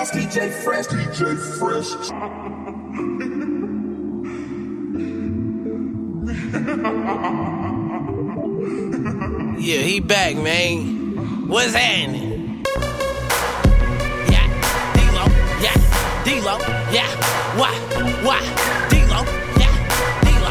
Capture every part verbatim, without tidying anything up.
Fresh, D J Fresh, D J Fresh. Yeah, he back, man. What's happening? Yeah, D-Lo, yeah, D-Lo, yeah, why, why, D-Lo, yeah, D-Lo.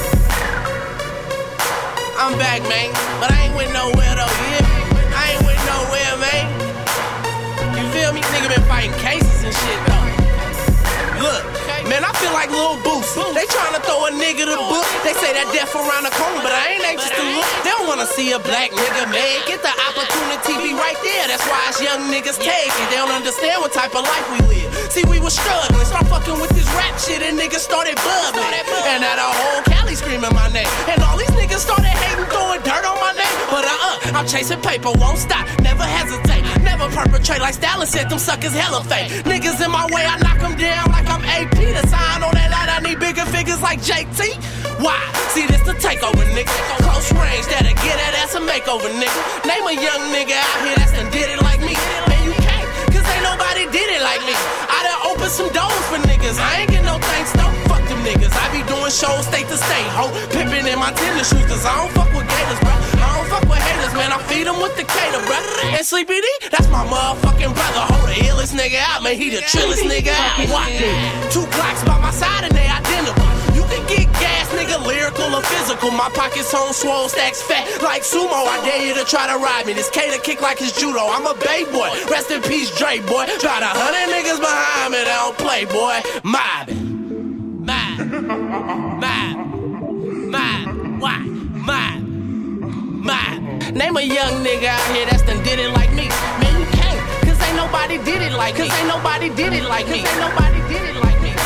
I'm back, man, but I ain't went nowhere though, you hear me? I ain't went nowhere, man. You feel me? Nigga been fighting cases and shit, though. Look, man, I feel like Lil Boosie. They tryna throw a nigga the book. They say that death around the corner, but I ain't anxious to look. They don't wanna see a black nigga, man. Get the opportunity be right there. That's why us young niggas take it. They don't understand what type of life we live. See, we was struggling. Start fucking with this rap shit and niggas started bubbling. And now the whole Cali screaming my name. And all these niggas started hating, throwing dirt on my name. But uh-uh, I'm chasing paper, won't stop, never hesitate. Never perpetrate like Stalin said, them suckers hella fake. Niggas in my way, I knock them down like I'm A P. The sign on that light, I need bigger figures like J T. Why? See, this the takeover, nigga. Close range, that'll get that ass a makeover, nigga. Name a young nigga out here that's done did it like me. Man, you can't, cause ain't nobody did it like me. I done opened some doors for niggas. I ain't get no thanks, though. Fuck them niggas. I be doing shows state to state, ho. Pimpin' in my tennis shoes, cause I don't fuck with gators, bro. I don't fuck with haters, man. I feed them with the cater, bro. And Sleepy D, that's my motherfucking brother. Hold the illest nigga out, man. He the trillest nigga out. What? Two Glocks by my side and they identical. You can get gas, nigga, lyrical or physical. My pockets on swole, stacks fat like sumo. I dare you to try to ride me. This Cater kick like his judo. I'm a bay boy. Rest in peace, Dre, boy. About a hundred niggas behind me, they don't play, boy. Mobbing. Mob. Mob. Mob. Why? Mob. Mob. Name a young nigga out here that's done did it like me. Man, you can't, cause ain't nobody did it like me. Cause ain't nobody did it like me. Cause ain't nobody did it like me.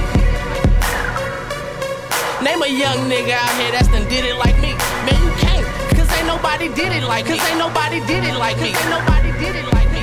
Name a young nigga out here that's done did it like me. Man, you can't, cause ain't nobody did it like me. Cause ain't nobody did it like me. Cause ain't nobody did it like me.